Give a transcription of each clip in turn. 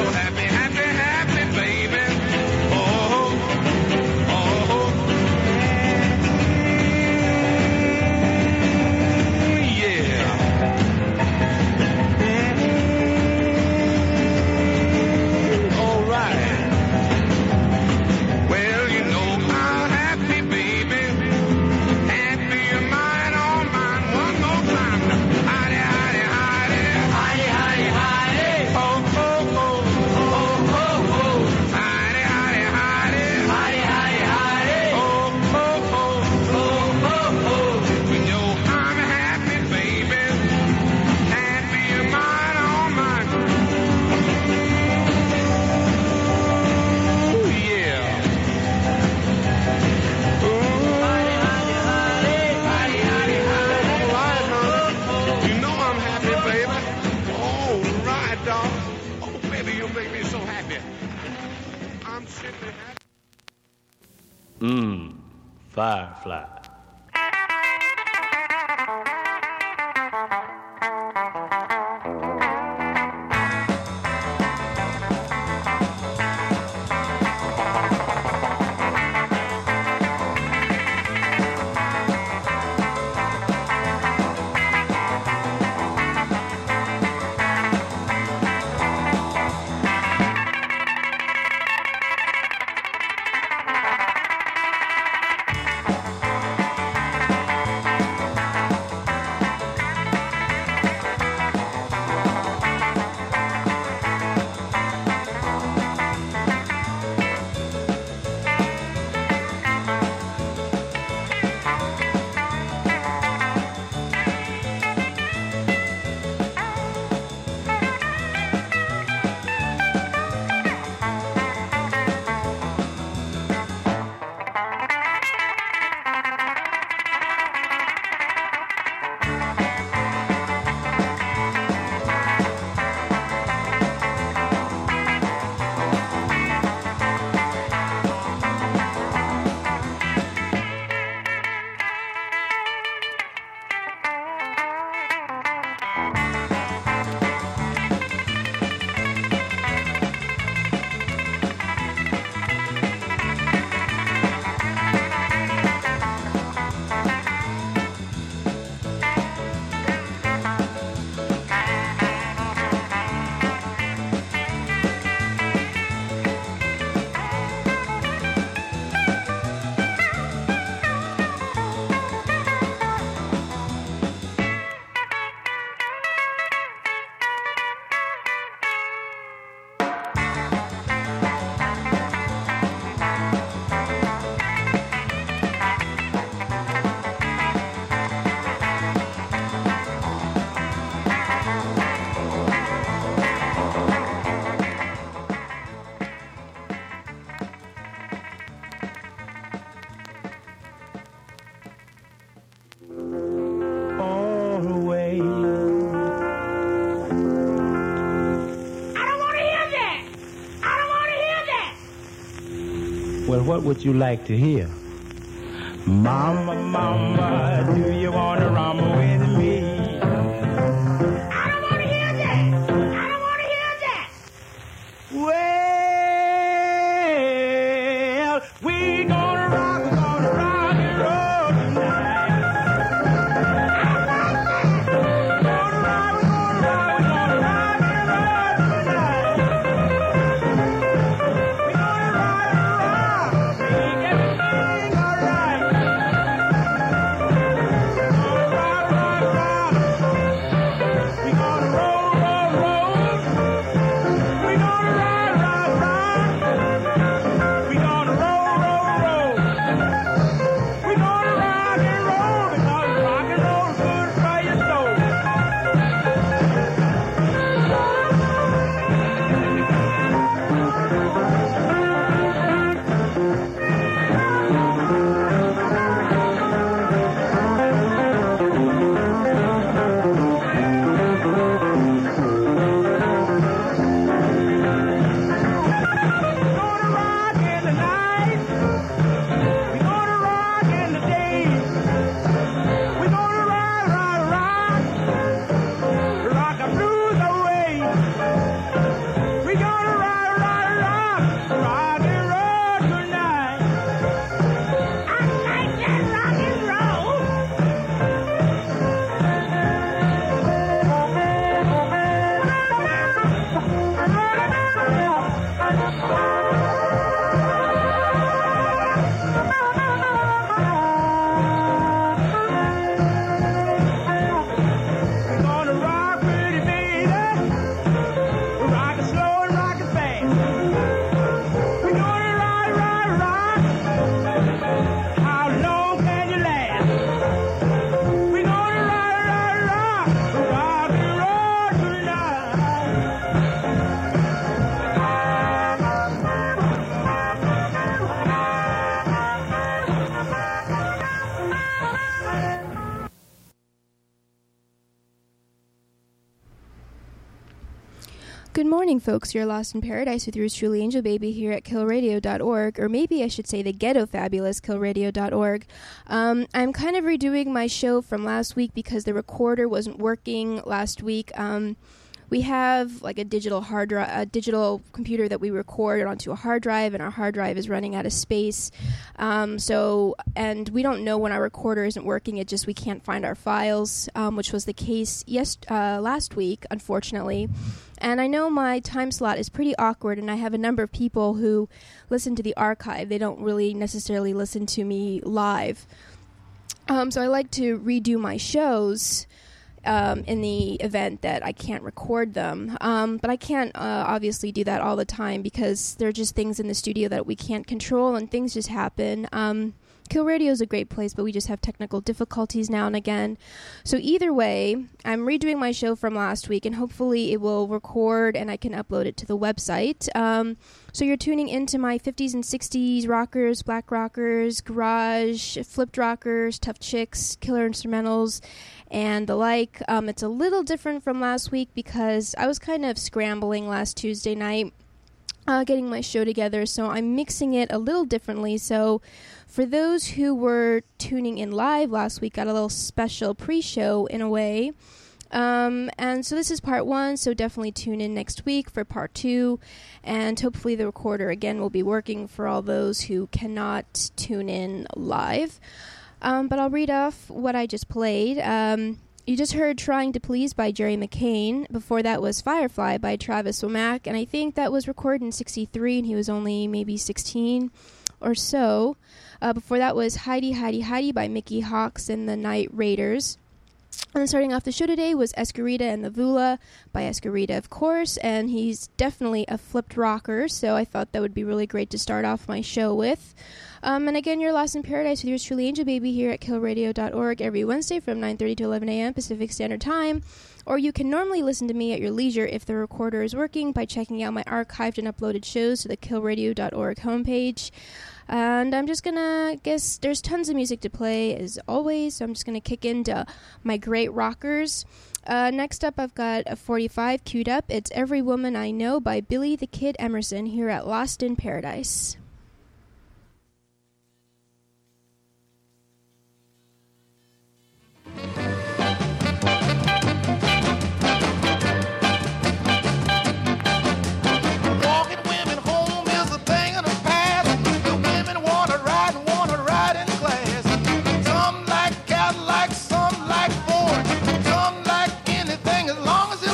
happy, happy, happy, baby. Oh, oh, yeah. All right. Well, you know I'm happy, baby. Happy in mine, all mine. One more time. Hidey, hidey, hidey. Hidey, hidey, hidey. Oh, oh, oh. Oh, oh, oh. Hidey, hidey, hidey. Hidey, hidey, hidey. Oh, oh, oh. Oh, oh, oh. You know I'm happy, baby. Happy in mine, all mine. Ooh, yeah. You know I'm happy, baby. All right, dog. Oh, baby, you make me so happy. I'm simply happy. Firefly. Well, what would you like to hear? Mama, mama, do you want to rumble with me? I don't want to hear that. I don't want to hear that. Well, we gonna rock and roll tonight. Gonna rock and roll tonight. We gonna rock and roll tonight. We gonna rock and roll. Make everything alright. Gonna rock, rock, rock. We gonna roll, roll, roll. We gonna rock, rock. morning, folks. You're Lost in Paradise with yours truly, Angel Baby, here at killradio.org, or maybe I should say the Ghetto Fabulous killradio.org. I'm kind of redoing my show from last week because the recorder wasn't working last week. We have like a digital hard drive, a digital computer that we record onto a hard drive, and our hard drive is running out of space. And we don't know when our recorder isn't working. It just we can't find our files, which was the case last week, unfortunately. And I know my time slot is pretty awkward, and I have a number of people who listen to the archive. They don't really necessarily listen to me live. So I like to redo my shows in the event that I can't record them. But I can't obviously do that all the time because there are just things in the studio that we can't control and things just happen. Kill Radio is a great place, but we just have technical difficulties now and again. So either way, I'm redoing my show from last week, and hopefully it will record and I can upload it to the website. So you're tuning into my 50s and 60s rockers, black rockers, garage, flipped rockers, tough chicks, killer instrumentals, and the like. It's a little different from last week because I was kind of scrambling last Tuesday night, getting my show together, so I'm mixing it a little differently. So for those who were tuning in live last week, got a little special pre-show in a way. And so this is part 1, so definitely tune in next week for part 2, and hopefully the recorder again will be working for all those who cannot tune in live. But I'll read off what I just played. You just heard Trying to Please by Jerry McCain. Before that was Firefly by Travis Womack, and I think that was recorded in 1963, and he was only maybe 16 or so. Before that was Heidi, Heidi, Heidi by Mickey Hawks and the Night Raiders. And then starting off the show today was Escarita and the Vula by Escarita, of course, and he's definitely a flipped rocker, so I thought that would be really great to start off my show with. And again, you're Lost in Paradise with yours truly, Angel Baby, here at killradio.org every Wednesday from 9:30 to 11 a.m. Pacific Standard Time. Or you can normally listen to me at your leisure if the recorder is working by checking out my archived and uploaded shows to the killradio.org homepage. And I'm just gonna guess there's tons of music to play as always, so I'm just gonna kick into my great rockers. Next up, I've got a 45 queued up. It's Every Woman I Know by Billy the Kid Emerson here at Lost in Paradise.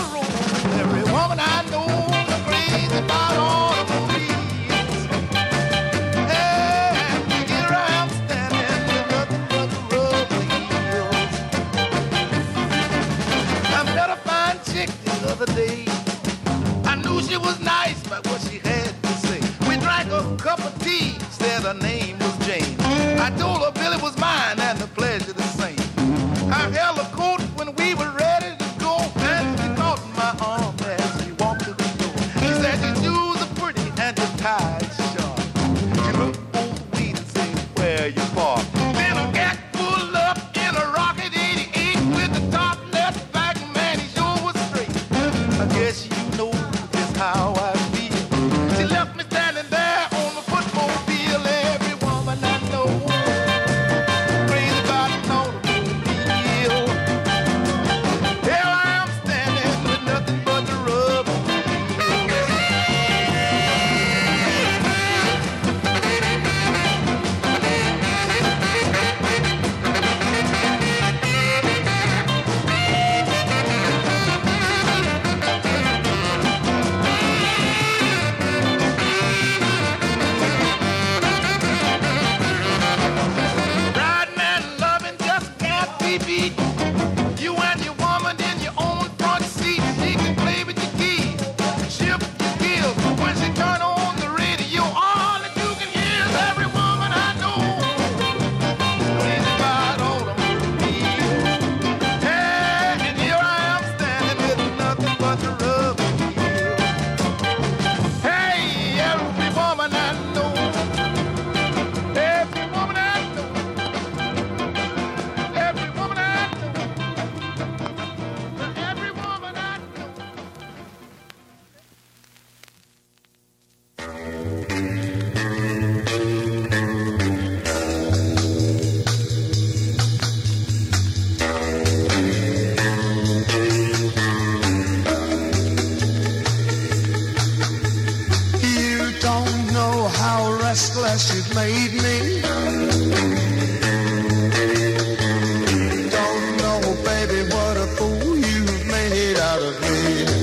Every woman I know is crazy about automobiles. rascal you've made me. Don't know, baby, what a fool you've made out of me.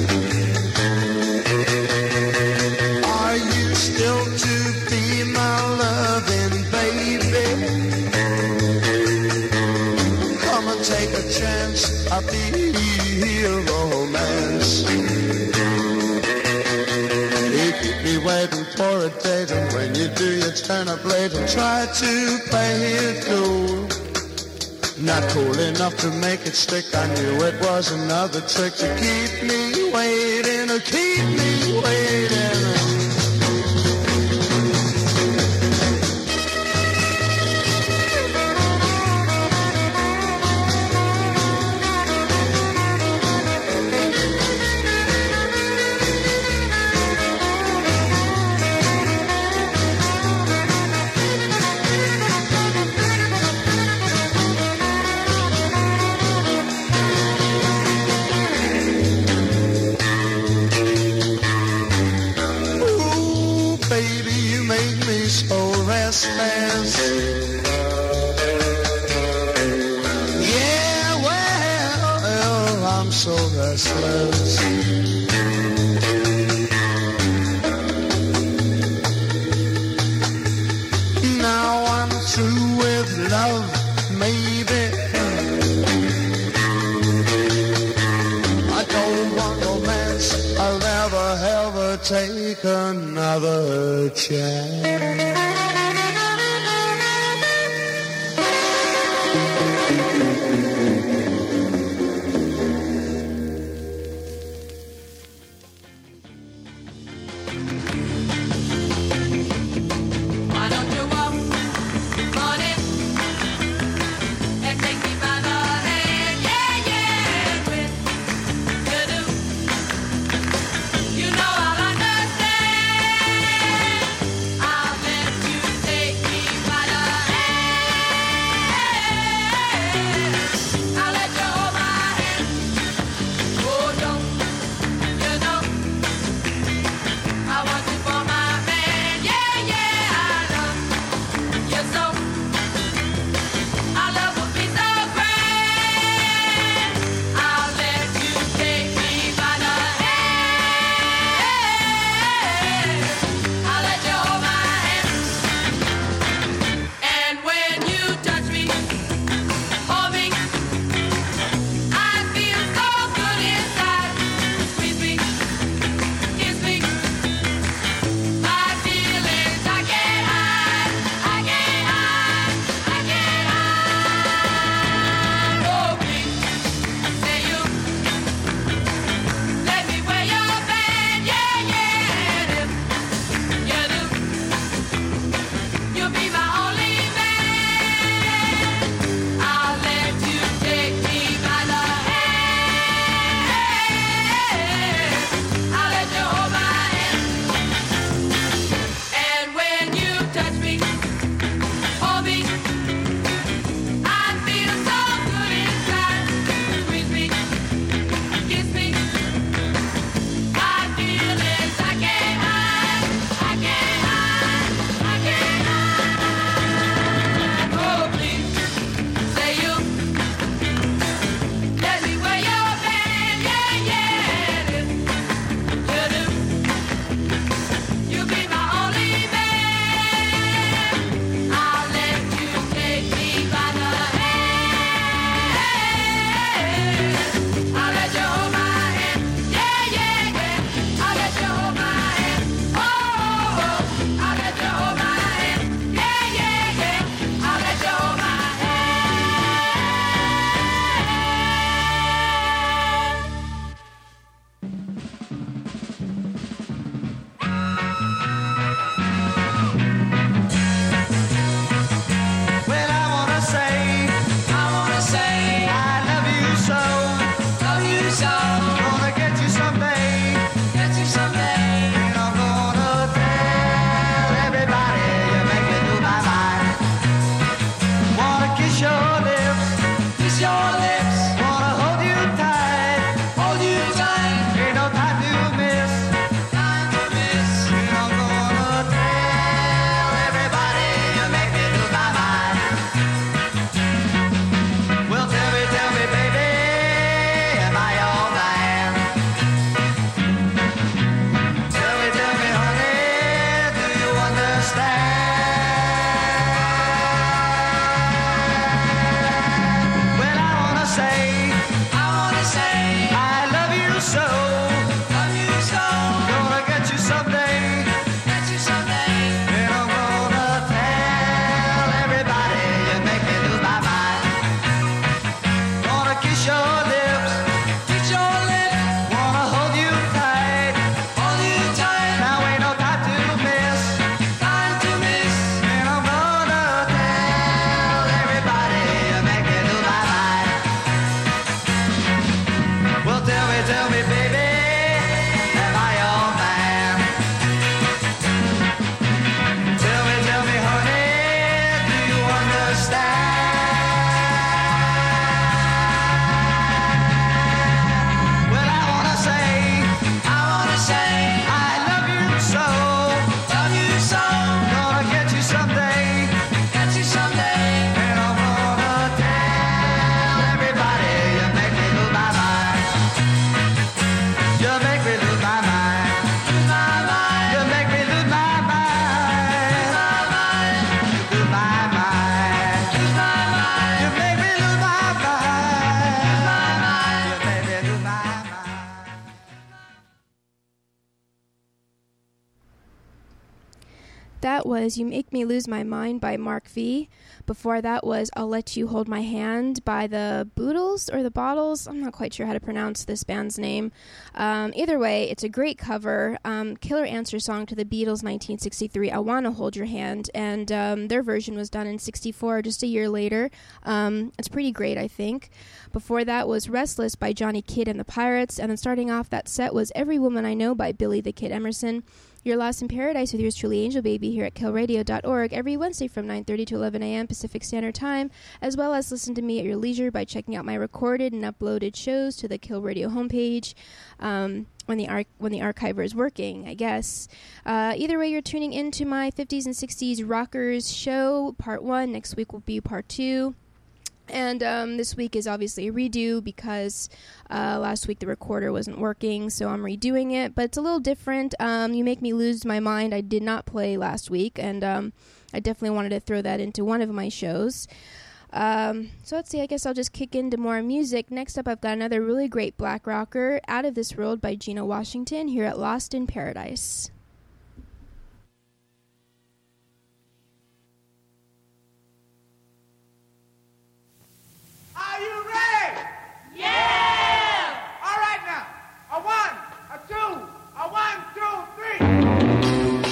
Are you still to be my loving baby? Come and take a chance, I'll be your romance. You keep me waiting for a date, and when you do, you turn up late and try to play it cool. Not cool enough to make it stick. I knew it was another trick to keep me waiting, or keep me waiting. Yeah, well, I'm so restless. Now I'm through with love, maybe. I don't want romance. I'll never ever take another chance. You know I'll understand. I'll let you That was You Make Me Lose My Mind by Mark V. Before that was I'll Let You Hold My Hand by the Boodles or the Bottles. I'm not quite sure how to pronounce this band's name. Either way, it's a great cover. Killer answer song to the Beatles' 1963 I Wanna Hold Your Hand, and their version was done in 64, just a year later. It's pretty great, I think. Before that was Restless by Johnny Kidd and the Pirates, and then starting off that set was Every Woman I Know by Billy the Kid Emerson. You're Lost in Paradise with yours truly, Angel Baby, here at killradio.org every Wednesday from 9:30 to 11 a.m. Pacific Standard Time, as well as listen to me at your leisure by checking out my recorded and uploaded shows to the Kill Radio homepage when the archiver is working, I guess. Either way, you're tuning into my 50s and 60s rockers show, part 1. Next week will be part 2. And this week is obviously a redo because last week the recorder wasn't working, so I'm redoing it. But it's a little different. You Make Me Lose My Mind I did not play last week, and I definitely wanted to throw that into one of my shows. So let's see, I guess I'll just kick into more music. Next up, I've got another really great black rocker, Out of This World by Gina Washington, here at Lost in Paradise. Are you ready? Yeah! All right now. A 1, a 2, a 1, 2, 3.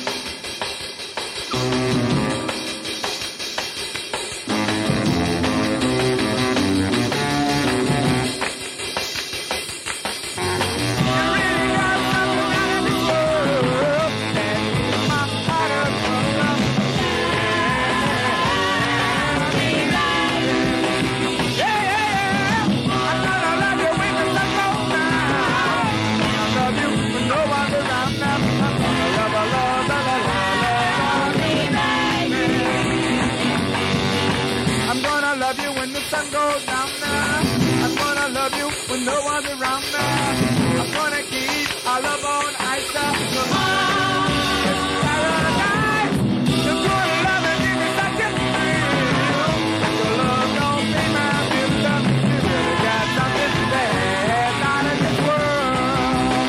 Sun goes down now. I'm gonna love you when no one's around now. I'm gonna keep our love on ice. Come on, paradise. You're gonna love and give me such a thrill. Your love don't pay my bill. You really got something that's out of this world.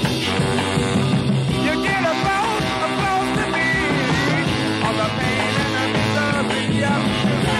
You get a close to me. All the pain and the misery.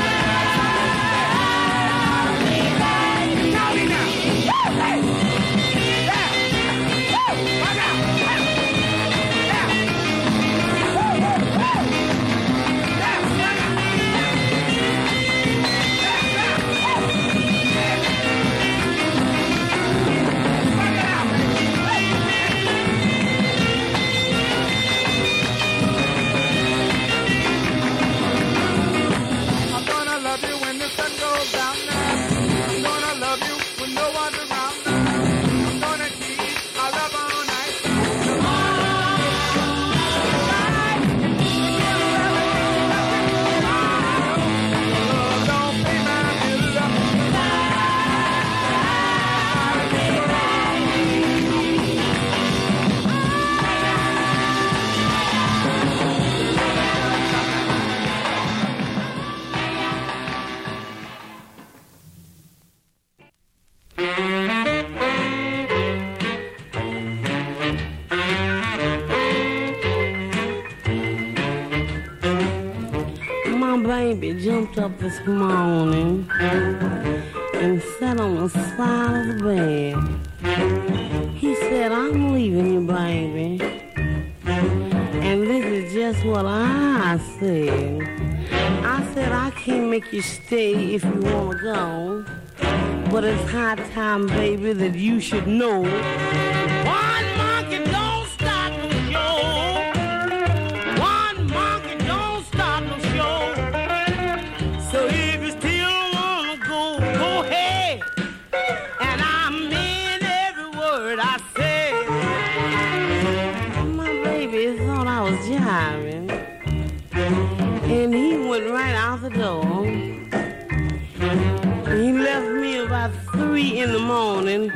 Baby jumped up this morning and sat on the side of the bed. He said, I'm leaving you, baby. And this is just what I said. I said, I can't make you stay if you want to go. But it's high time, baby, that you should know. One monkey don't stop the show. One monkey don't stop the show. So if you still wanna go, go ahead. And I mean every word I said. My baby thought I was jiving, and he went right out the door. He left me about 3 in the morning.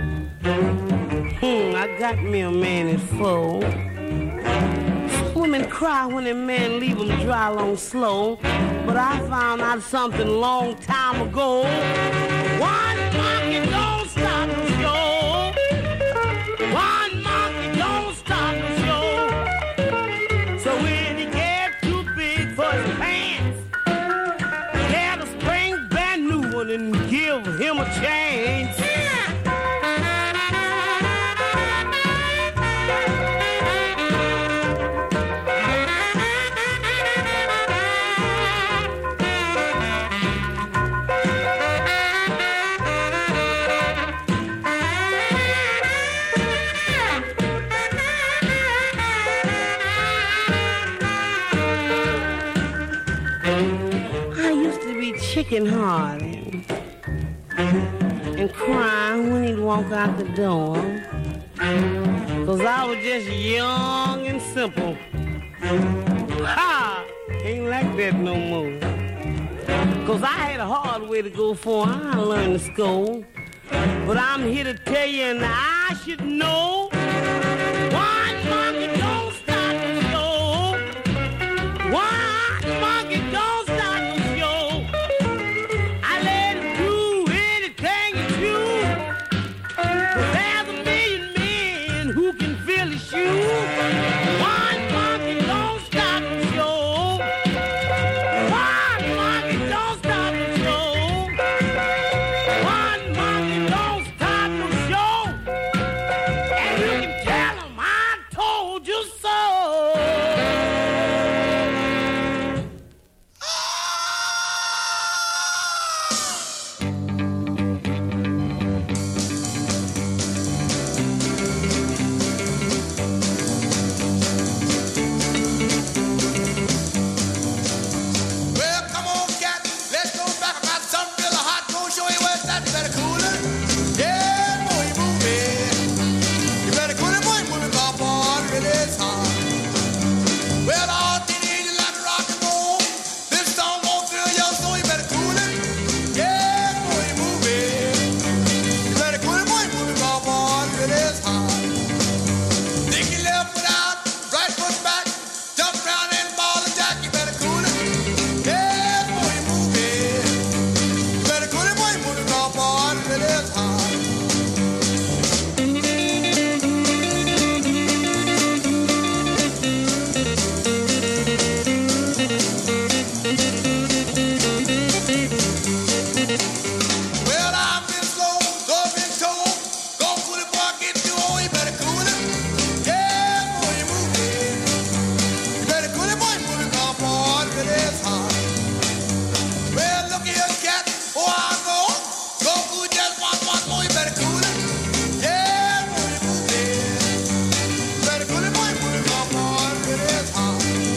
I got me a man at 4. Women cry when a man leave them dry long slow. But I found out something long time ago. One monkey don't stop the show. One monkey don't stop the show. So when he gets chicken hearted and crying when he'd walk out the door. 'Cause I was just young and simple. Ha! Ain't like that no more. 'Cause I had a hard way to go before I learned to score. But I'm here to tell you, and I should know, one monkey don't stop the show. One monkey don't stop the show. I let him do anything he choose. 'Cause there's a million men who can fill his shoes. One monkey don't stop the show. One monkey don't stop the show. One monkey don't stop the show. And you can tell him I told you so. Well, come on, cat. Let's go back about something real hot. Gonna show you where that's better cooler. Yeah, boy, you move it. You better cool it, boy, move it, pop on, really is hot. Well, all teenagers like to rock and roll. This song won't thrill you, so you better cool it. Yeah, boy, you move it. You better cool it, boy, move it, pop on, really is hot. Stick your left foot out, right foot back. Jump round and ball and jack, you better cool it. Yeah, boy, you move it. You better cool it, boy, move it, pop on, really is hot. Well, I've been slow, so I've been told. Go cool it, boy, get you on, you better cool it. Yeah, boy, you move it. You better cool it, boy, move it, pop on, really is hot. Well, look here, cat, oh, I go. Go cool just one more, you better cool it. Yeah, boy, you move it. You better cool it, boy, move it, pop on, really is hot.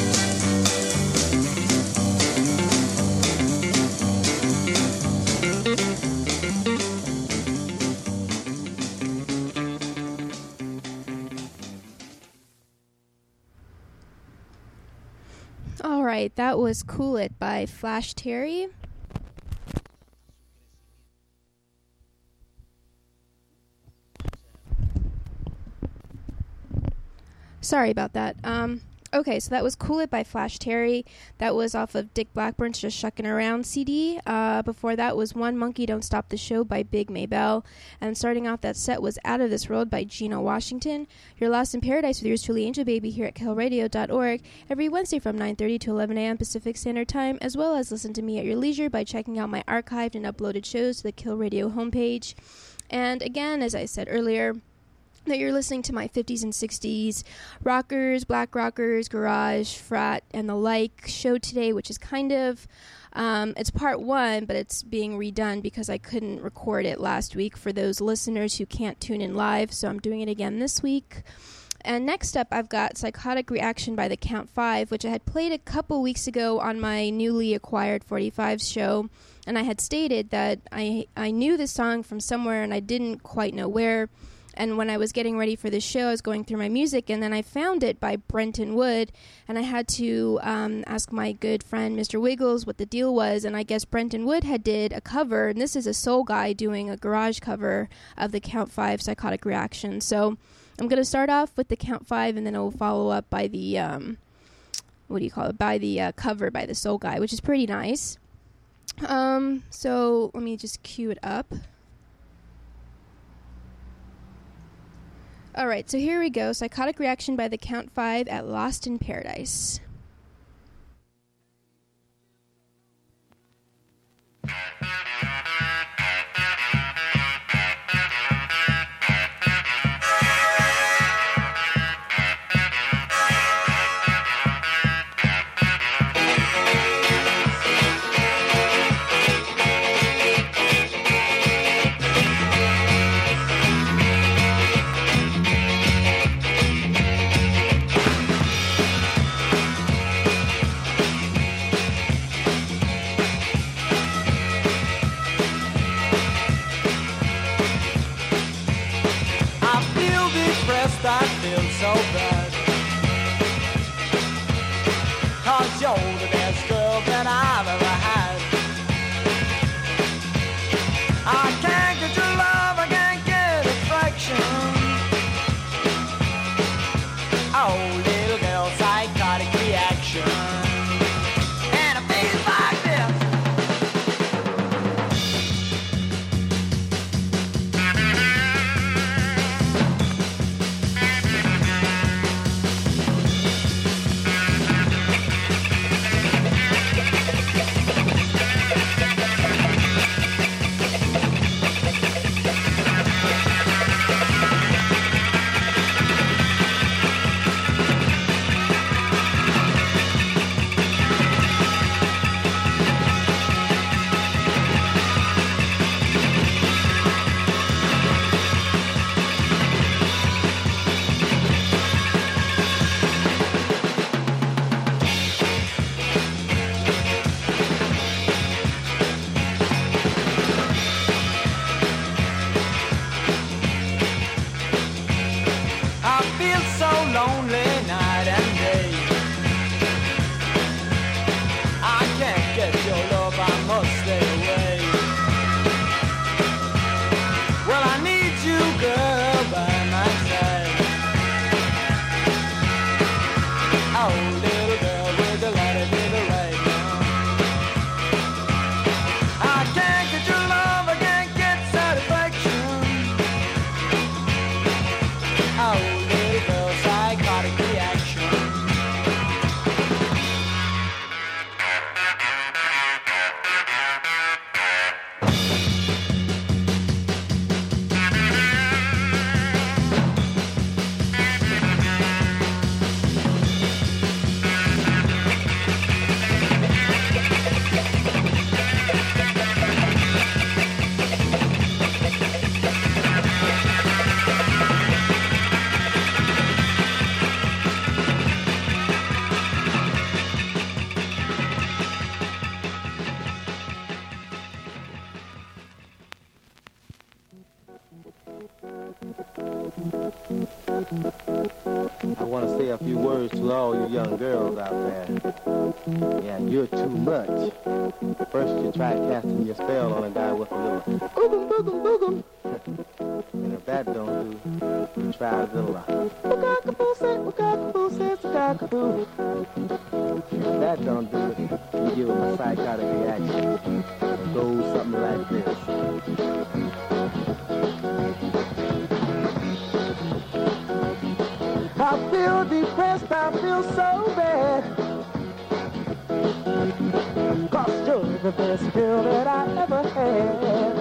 All right, that was Cool It by Flash Terry. Sorry about that. Okay, so that was Cool It by Flash Terry. That was off of Dick Blackburn's Just Shuckin' Around CD. Before that was One Monkey Don't Stop the Show by Big Maybelle. And starting off that set was Out of This World by Gino Washington. You're Lost in Paradise with yours truly, Angel Baby, here at KILRadio.org every Wednesday from 9:30 to 11 a.m. Pacific Standard Time, as well as listen to me at your leisure by checking out my archived and uploaded shows to the Kill Radio homepage. And again, as I said earlier, that you're listening to my 50s and 60s rockers, black rockers, garage, frat, and the like show today, which is kind of, it's part one, but it's being redone because I couldn't record it last week for those listeners who can't tune in live, so I'm doing it again this week. And next up, I've got Psychotic Reaction by the Count 5, which I had played a couple weeks ago on my newly acquired 45s show, and I had stated that I knew this song from somewhere and I didn't quite know where. And when I was getting ready for this show, I was going through my music, and then I found it by Brenton Wood, and I had to ask my good friend Mr. Wiggles what the deal was, and I guess Brenton Wood had did a cover, and this is a soul guy doing a garage cover of the Count 5 Psychotic Reaction. So I'm going to start off with the Count 5, and then I'll follow up by the, by the cover by the soul guy, which is pretty nice. So let me just cue it up. Alright, so here we go. Psychotic Reaction by the Count 5 at Lost in Paradise. out there. Yeah, you're too much. First you try casting your spell on a guy with a little boogum, boogum, boogum. And if that don't do, you try a little cockapoo. If that don't do it, you give him a psychotic reaction. It goes something like this. I feel depressed, I feel so bad. 'Cause you're the best girl that I ever had.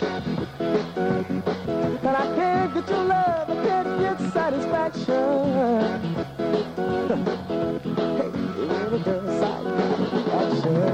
And I can't get your love, I can't get satisfaction. Hey, you're the girl satisfaction.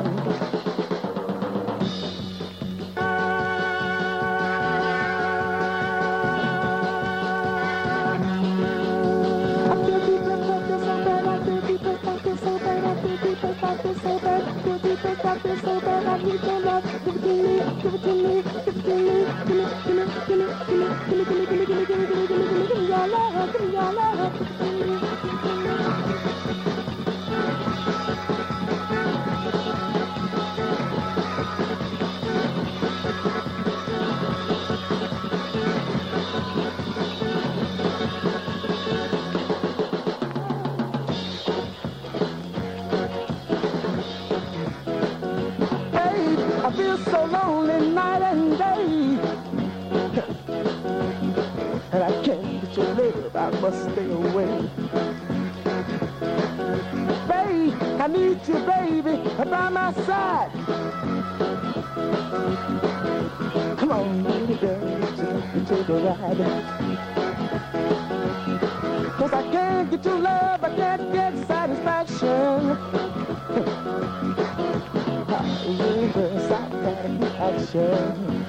I feel so lonely night and day, and I can't get your love, I must stay away. Babe, I need you, baby, by my side. Come on, baby girl, take a ride. 'Cause I can't get your love, I can't get satisfaction. Satisfaction.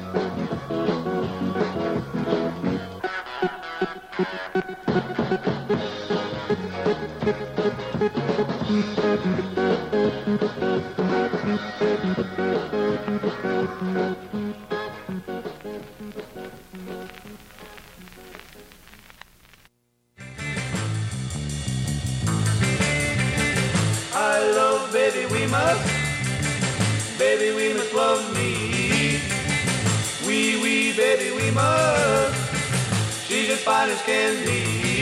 I love Baby We Must. Baby, we must love me. We, baby, we must. She's as fine as can be.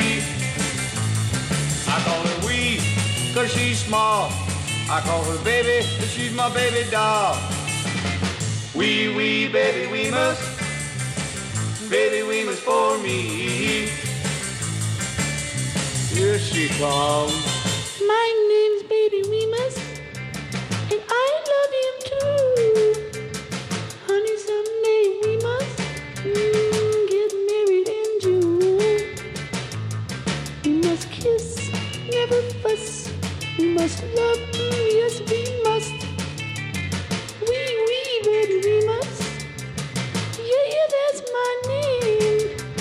I call her we, 'cause she's small. I call her baby, 'cause she's my baby doll. We, baby, we must. Baby, we must for me. Here she comes. My name's Baby Weemus, and I love him too. Honey, someday we must get married in June. We must kiss, never fuss. We must love, yes we must. We, baby, we must. Yeah, that's my name.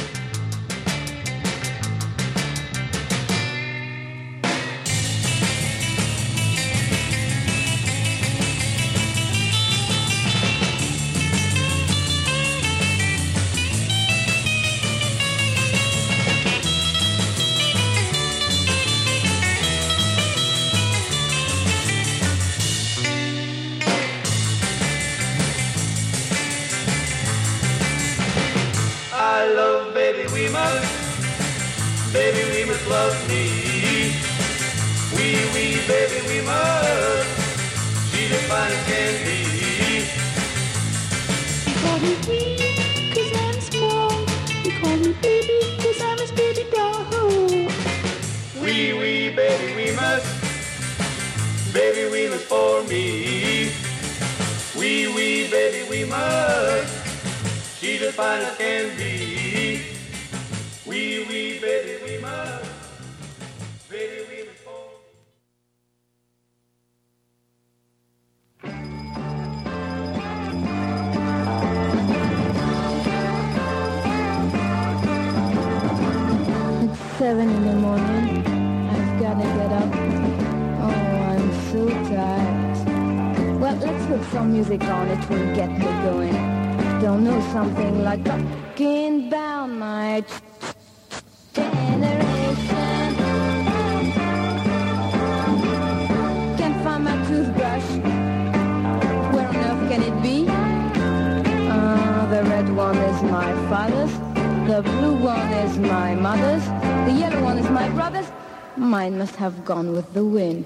I love Baby We Must. Baby we must love me. We, baby we must. She's as fine as can be. You call me wee, 'cause I'm small. You call me baby, 'cause I'm his baby doll. We, baby we must. Baby we must for me. We, baby we must. She's as fine as can be. We, baby we must. Baby we must for me. It's 7 in the morning. I've gotta get up. Oh, I'm so tired. Well, let's put some music on. It will get me going. Don't know something like talking about my generation. my father's. The blue one is my mother's. The yellow one is my brother's. Mine must have gone with the wind.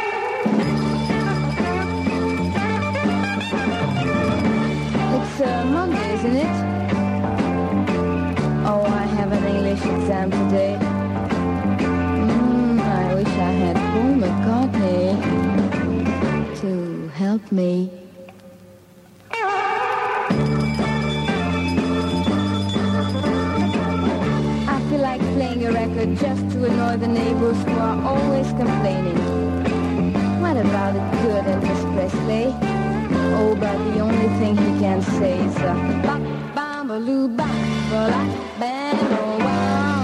It's Monday, isn't it? Oh, I have an English exam today. I wish I had Paul McCartney to help me. I feel like playing a record just to annoy the neighbors who are always complaining. What about it good Elvis Presley? Oh, but the only thing he can say is bop, bam-a-loo, bop, ba-la, bam, oh, wow.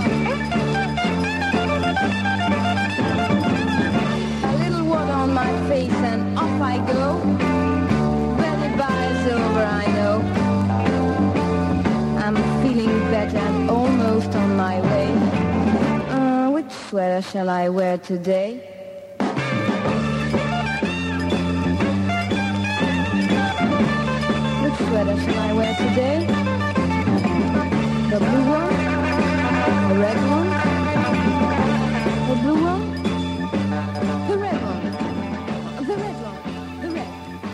A little water on my face and off I go. Well, goodbye is over, I know. I'm feeling better and almost on my way. Which sweater shall I wear today? Which sweater shall I wear today? The blue one? The red one? The blue one? The red one? The red one? The red.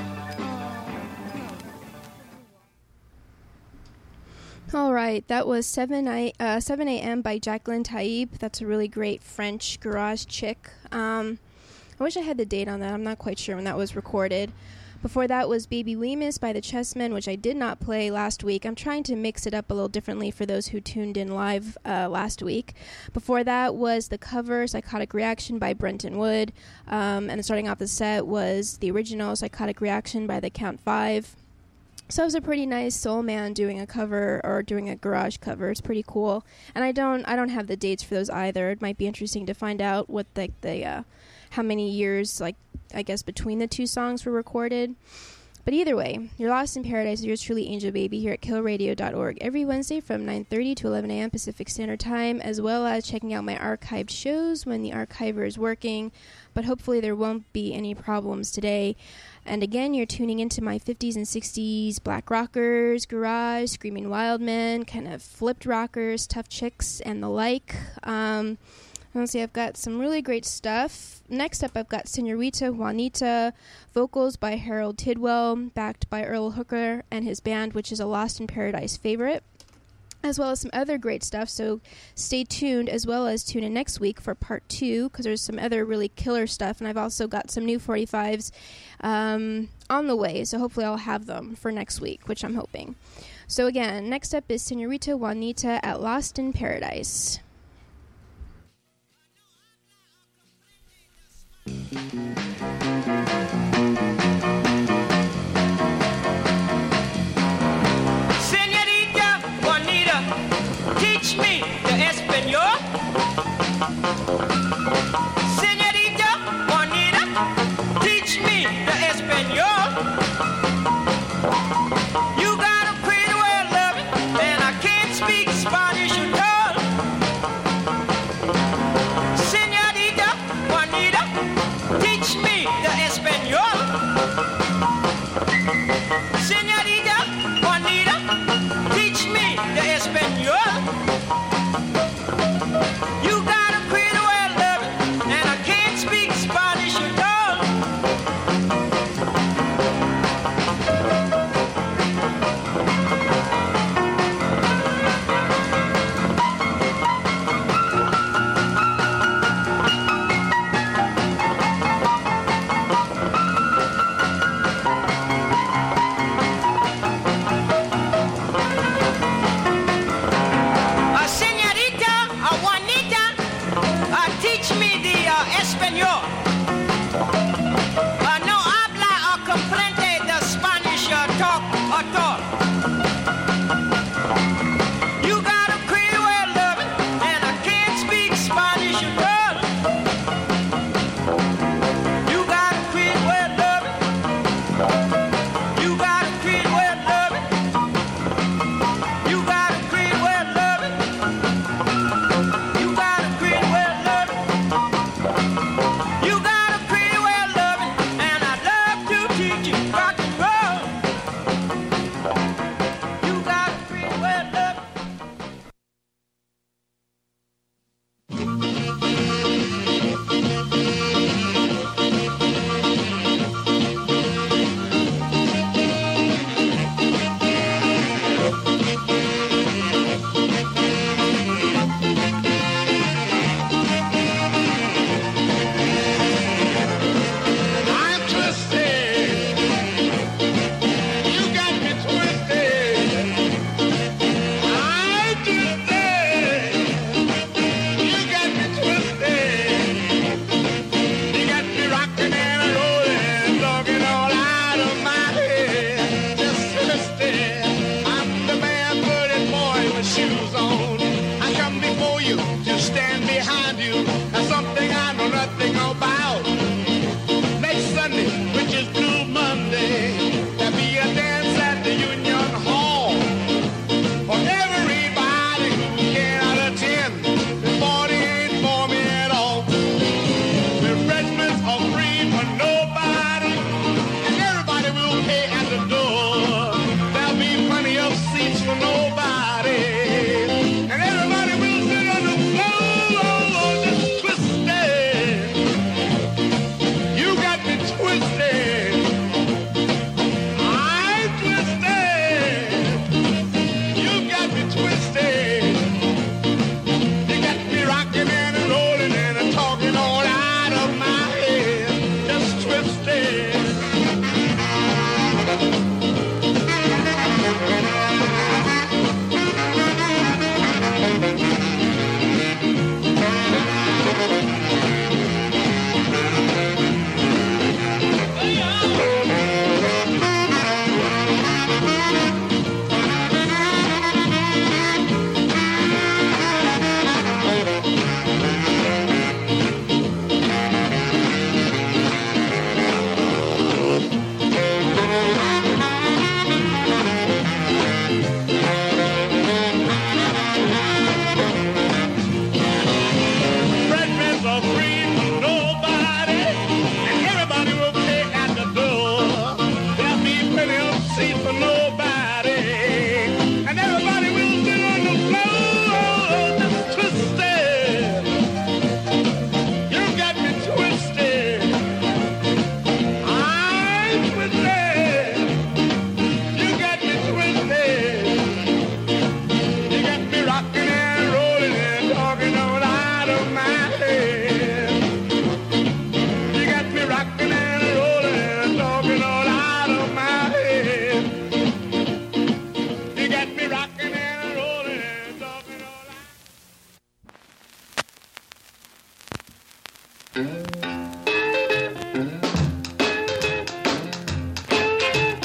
All right, that was 7 a.m. by Jacqueline Taib. That's a really great French garage chick. I wish I had the date on that. I'm not quite sure when that was recorded. Before that was Baby Weemus by the Chessmen, which I did not play last week. I'm trying to mix it up a little differently for those who tuned in live last week. Before that was the cover Psychotic Reaction by Brenton Wood. And starting off the set was the original Psychotic Reaction by the Count 5. So it was a pretty nice soul man doing a cover or doing a garage cover. It's pretty cool. And I don't have the dates for those either. It might be interesting to find out what the how many years, like, I guess, between the two songs were recorded. But either way, you're Lost in Paradise. Yours truly, Angel Baby, here at killradio.org every Wednesday from 9:30 to 11 a.m. Pacific Standard Time, as well as checking out my archived shows when the archiver is working. But hopefully there won't be any problems today. And again, you're tuning into my 50s and 60s black rockers, garage, screaming wild men, kind of flipped rockers, tough chicks, and the like. Let's see, I've got some really great stuff. Next up, I've got Senorita Juanita, vocals by Harold Tidwell, backed by Earl Hooker and his band, which is a Lost in Paradise favorite, as well as some other great stuff. So stay tuned, as well as tune in next week for part 2, because there's some other really killer stuff, and I've also got some new 45s on the way, so hopefully I'll have them for next week, which I'm hoping. So again, next up is Senorita Juanita at Lost in Paradise. Señorita Juanita, teach me the Espanol. Señorita Juanita, teach me the Espanol. You got a pretty way of loving, and I can't speak Spanish at all. Señorita Juanita, teach me the Espanol. Señorita Juanita, teach me the Espanol. You got a pretty way of loving, and I can't speak Spanish at all.